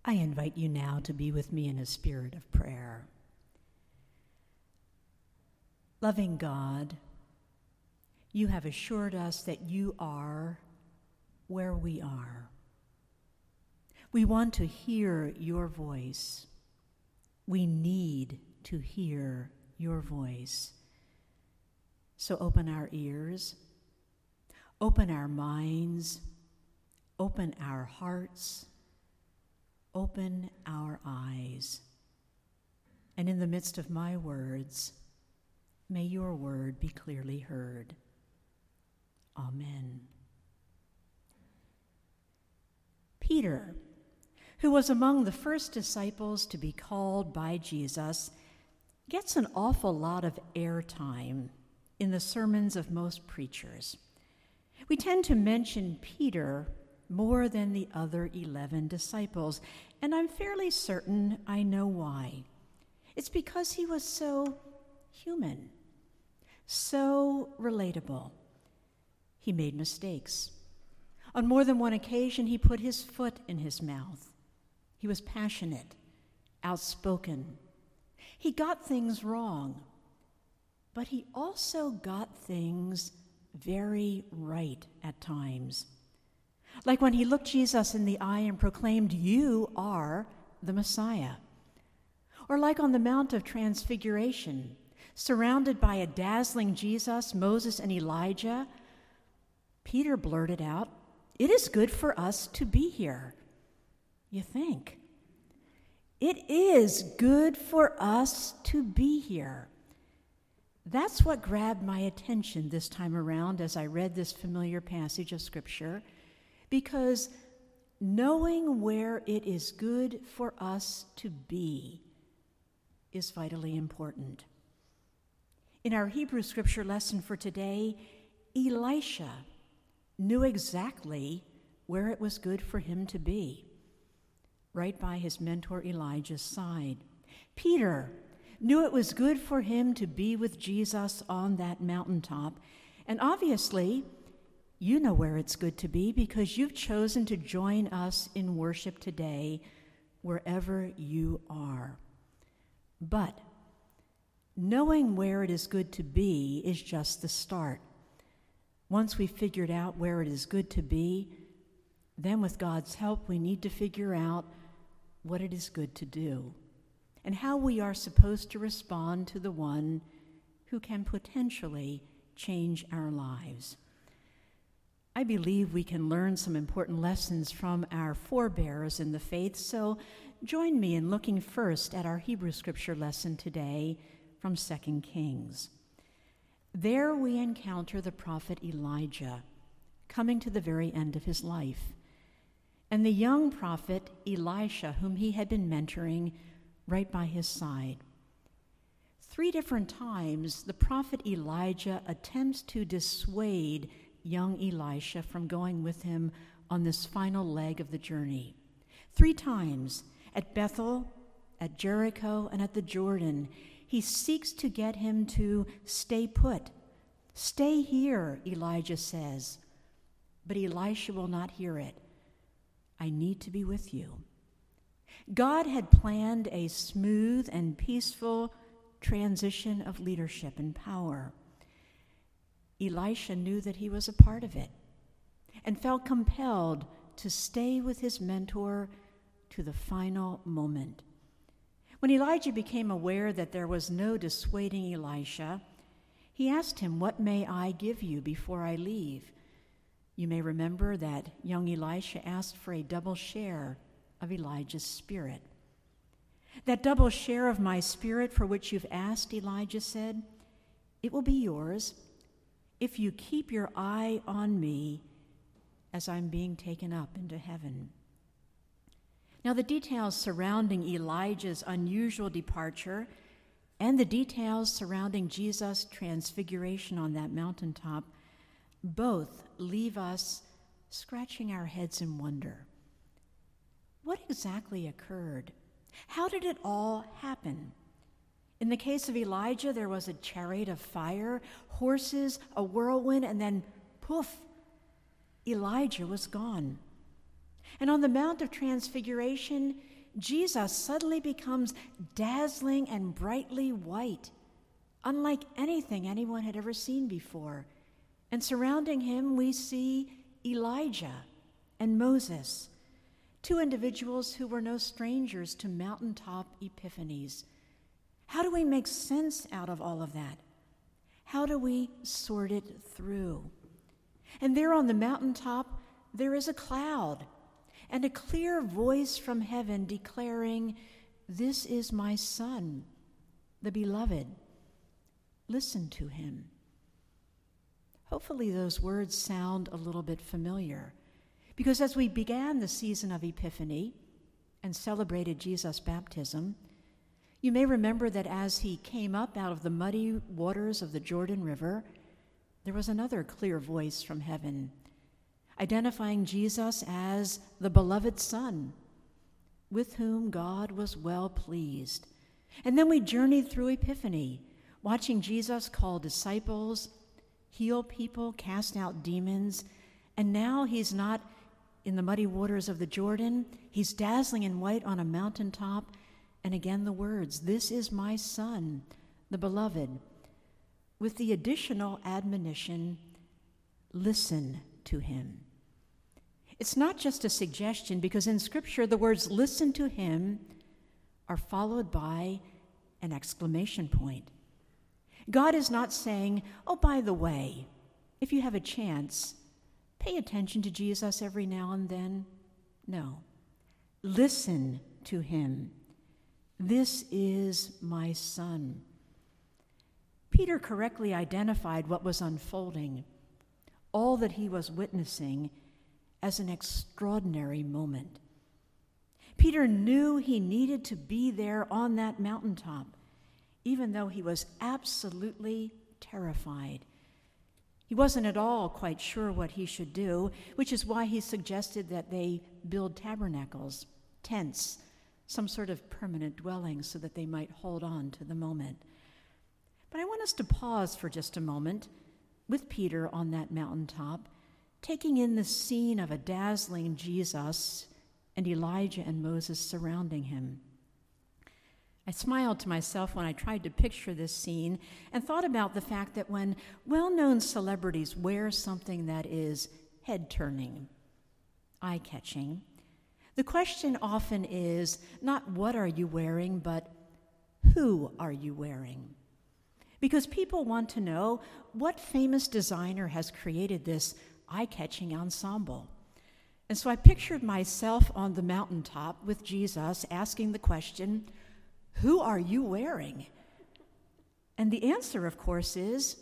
I invite you now to be with me in a spirit of prayer. Loving God, you have assured us that you are where we are. We want to hear your voice. We need to hear your voice. So open our ears, open our minds, open our hearts, open our eyes. And in the midst of my words, may your word be clearly heard. Amen. Peter, who was among the first disciples to be called by Jesus, gets an awful lot of airtime in the sermons of most preachers. We tend to mention Peter more than the other 11 disciples, and I'm fairly certain I know why. It's because he was so human, so relatable. He made mistakes. On more than one occasion, he put his foot in his mouth. He was passionate, outspoken. He got things wrong, but he also got things very right at times. Like when he looked Jesus in the eye and proclaimed, "You are the Messiah." Or like on the Mount of Transfiguration, surrounded by a dazzling Jesus, Moses, and Elijah, Peter blurted out, "It is good for us to be here." You think? It is good for us to be here. That's what grabbed my attention this time around as I read this familiar passage of Scripture, because knowing where it is good for us to be is vitally important. In our Hebrew Scripture lesson for today, Elisha knew exactly where it was good for him to be, right by his mentor Elijah's side. Peter knew it was good for him to be with Jesus on that mountaintop, and obviously, you know where it's good to be because you've chosen to join us in worship today, wherever you are. But knowing where it is good to be is just the start. Once we've figured out where it is good to be, then with God's help, we need to figure out what it is good to do and how we are supposed to respond to the one who can potentially change our lives. I believe we can learn some important lessons from our forebears in the faith, so join me in looking first at our Hebrew Scripture lesson today from 2 Kings. There we encounter the prophet Elijah coming to the very end of his life, and the young prophet Elisha, whom he had been mentoring, right by his side. 3 different times, the prophet Elijah attempts to dissuade young Elisha from going with him on this final leg of the journey. 3 times, at Bethel, at Jericho, and at the Jordan, he seeks to get him to stay put. "Stay here," Elijah says. But Elisha will not hear it. "I need to be with you." God had planned a smooth and peaceful transition of leadership and power. Elisha knew that he was a part of it and felt compelled to stay with his mentor to the final moment. When Elijah became aware that there was no dissuading Elisha, he asked him, "What may I give you before I leave?" You may remember that young Elisha asked for a double share of Elijah's spirit. "That double share of my spirit for which you've asked," Elijah said, "it will be yours if you keep your eye on me as I'm being taken up into heaven." Now, the details surrounding Elijah's unusual departure and the details surrounding Jesus' transfiguration on that mountaintop both leave us scratching our heads in wonder. What exactly occurred? How did it all happen? In the case of Elijah, there was a chariot of fire, horses, a whirlwind, and then poof, Elijah was gone. And on the Mount of Transfiguration, Jesus suddenly becomes dazzling and brightly white, unlike anything anyone had ever seen before. And surrounding him, we see Elijah and Moses, two individuals who were no strangers to mountaintop epiphanies. How do we make sense out of all of that? How do we sort it through? And there on the mountaintop, there is a cloud and a clear voice from heaven declaring, "This is my Son, the beloved. Listen to him." Hopefully those words sound a little bit familiar, because as we began the season of Epiphany and celebrated Jesus' baptism, you may remember that as he came up out of the muddy waters of the Jordan River, there was another clear voice from heaven, identifying Jesus as the beloved Son, with whom God was well pleased. And then we journeyed through Epiphany, watching Jesus call disciples, heal people, cast out demons, and now he's not in the muddy waters of the Jordan. He's dazzling in white on a mountaintop, and again the words, "This is my Son, the beloved," with the additional admonition, "Listen to him." It's not just a suggestion, because in Scripture the words "listen to him" are followed by an exclamation point. God is not saying, "Oh, by the way, if you have a chance, pay attention to Jesus every now and then." No. Listen to him. "This is my Son." Peter correctly identified what was unfolding, all that he was witnessing, as an extraordinary moment. Peter knew he needed to be there on that mountaintop, even though he was absolutely terrified. He wasn't at all quite sure what he should do, which is why he suggested that they build tabernacles, tents, some sort of permanent dwelling so that they might hold on to the moment. But I want us to pause for just a moment with Peter on that mountaintop, taking in the scene of a dazzling Jesus and Elijah and Moses surrounding him. I smiled to myself when I tried to picture this scene and thought about the fact that when well-known celebrities wear something that is head-turning, eye-catching, the question often is not what are you wearing, but who are you wearing? Because people want to know what famous designer has created this eye-catching ensemble. And so I pictured myself on the mountaintop with Jesus asking the question, "Who are you wearing?" And the answer, of course, is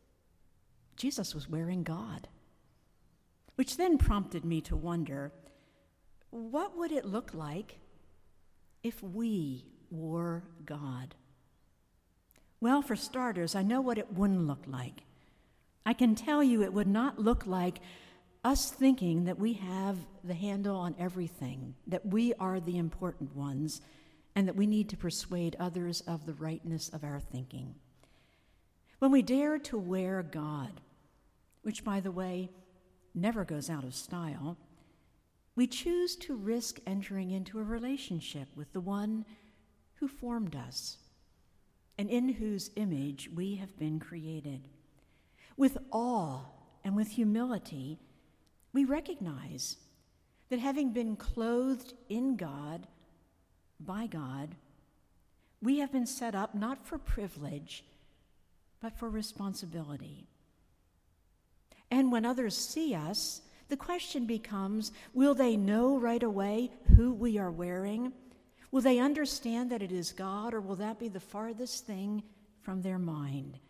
Jesus was wearing God. Which then prompted me to wonder, what would it look like if we wore God? Well, for starters, I know what it wouldn't look like. I can tell you it would not look like us thinking that we have the handle on everything, that we are the important ones, and that we need to persuade others of the rightness of our thinking. When we dare to wear God, which, by the way, never goes out of style, we choose to risk entering into a relationship with the one who formed us and in whose image we have been created. With awe and with humility, we recognize that having been clothed in God, by God, we have been set up not for privilege, but for responsibility. And when others see us, the question becomes, will they know right away who we are wearing? Will they understand that it is God, or will that be the farthest thing from their mind?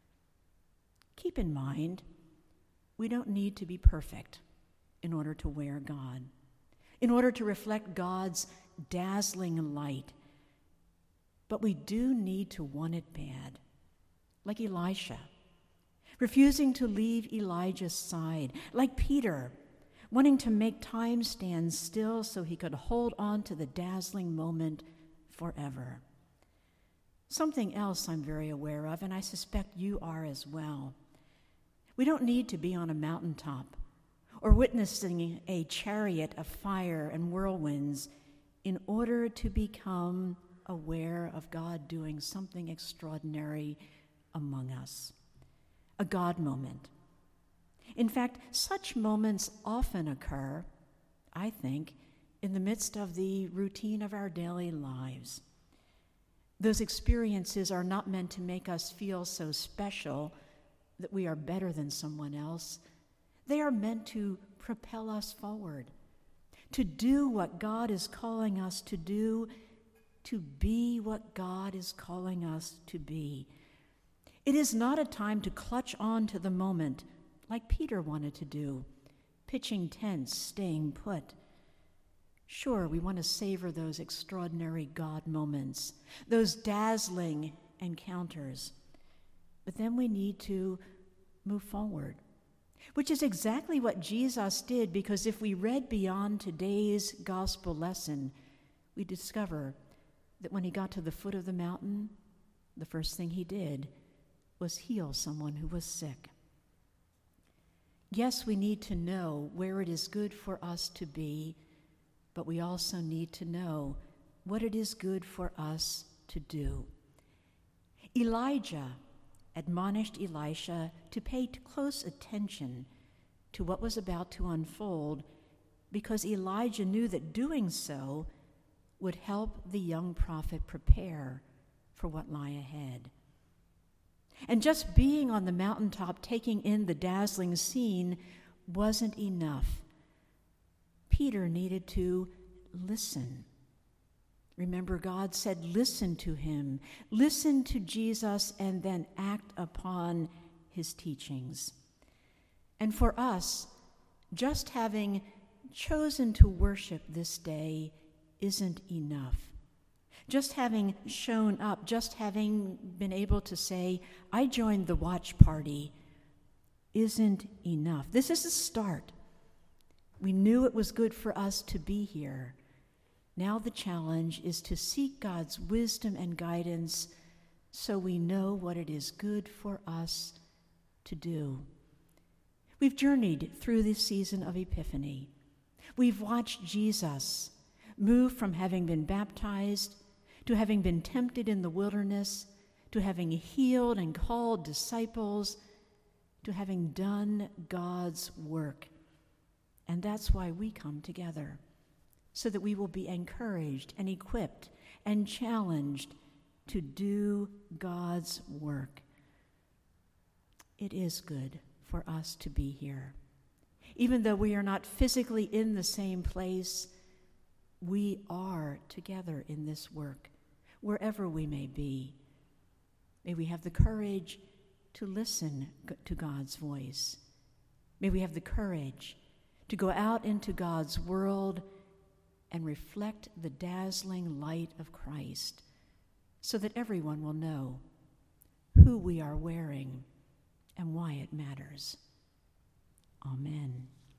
Keep in mind, we don't need to be perfect in order to wear God, in order to reflect God's dazzling light. But we do need to want it bad, like Elisha, refusing to leave Elijah's side, like Peter, wanting to make time stand still so he could hold on to the dazzling moment forever. Something else I'm very aware of, and I suspect you are as well. We don't need to be on a mountaintop or witnessing a chariot of fire and whirlwinds in order to become aware of God doing something extraordinary among us. A God moment. In fact, such moments often occur, I think, in the midst of the routine of our daily lives. Those experiences are not meant to make us feel so special that we are better than someone else. They are meant to propel us forward, to do what God is calling us to do, to be what God is calling us to be. It is not a time to clutch on to the moment like Peter wanted to do, pitching tents, staying put. Sure, we want to savor those extraordinary God moments, those dazzling encounters, but then we need to move forward, which is exactly what Jesus did, because if we read beyond today's gospel lesson, we discover that when he got to the foot of the mountain, the first thing he did was heal someone who was sick. Yes, we need to know where it is good for us to be, but we also need to know what it is good for us to do. Elijah admonished Elisha to pay close attention to what was about to unfold, because Elijah knew that doing so would help the young prophet prepare for what lay ahead. And just being on the mountaintop, taking in the dazzling scene, wasn't enough. Peter needed to listen. Remember, God said, listen to him, listen to Jesus, and then act upon his teachings. And for us, just having chosen to worship this day isn't enough. Just having shown up, just having been able to say, I joined the watch party, isn't enough. This is a start. We knew it was good for us to be here. Now the challenge is to seek God's wisdom and guidance so we know what it is good for us to do. We've journeyed through this season of Epiphany. We've watched Jesus move from having been baptized to having been tempted in the wilderness, to having healed and called disciples, to having done God's work. And that's why we come together, so that we will be encouraged and equipped and challenged to do God's work. It is good for us to be here. Even though we are not physically in the same place, we are together in this work, wherever we may be. May we have the courage to listen to God's voice. May we have the courage to go out into God's world and reflect the dazzling light of Christ, so that everyone will know who we are wearing and why it matters. Amen.